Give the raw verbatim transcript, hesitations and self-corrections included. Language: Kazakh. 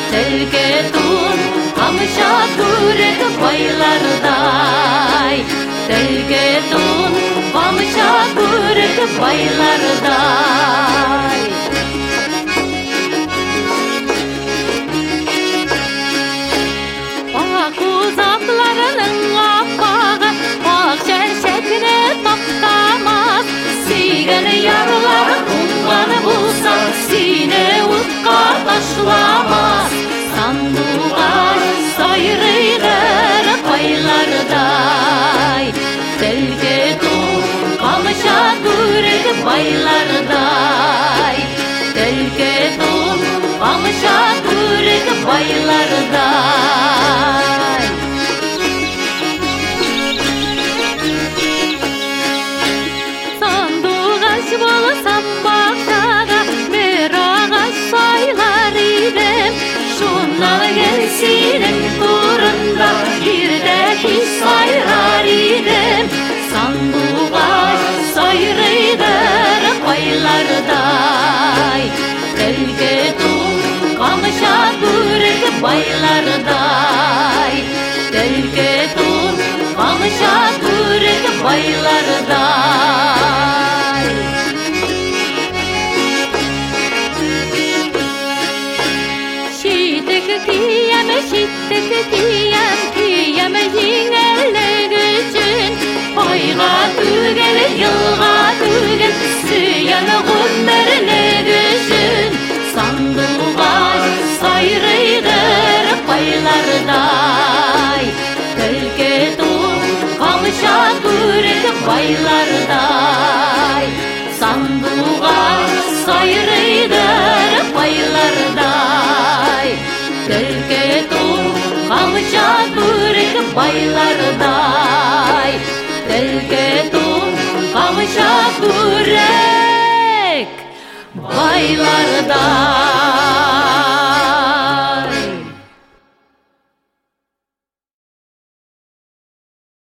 Телгетун камыша күрек байлардай, Телгетун камыша күрек байлардай. Ак узакларының аппағы, ак шәршәкіне тоқтамас. Сүйген ярлар туңғаны болса, сені утқа ташламас. Сандуғаш сайрыйдыр байлардай, Телгетун камыша күрек байлардай, Телгетун камыша күрек байлардай. Сандуғаш болсам бақшаға, бір ағаш сайлар едім. Шуннан келсенің турында ерді кеш сайрар едім. Сандуғаш сайрыйдыр байлардай, Телгетун камыша күрек байлардай, Телгетун камыша күрек байлардай. Шитік кием, шитік кием, кием еңелік үшін. Ойға түгел, йылға түгел, сүйен ғұмірлік үшін. Сандуғаш сайрыйдыр байлардай, Телгетун камыша күрек байлардай, Сандуғаш сайрыйдыр байлардай, Телгетун камыша күрек байлардай, Телгетун камыша күрек байлардай.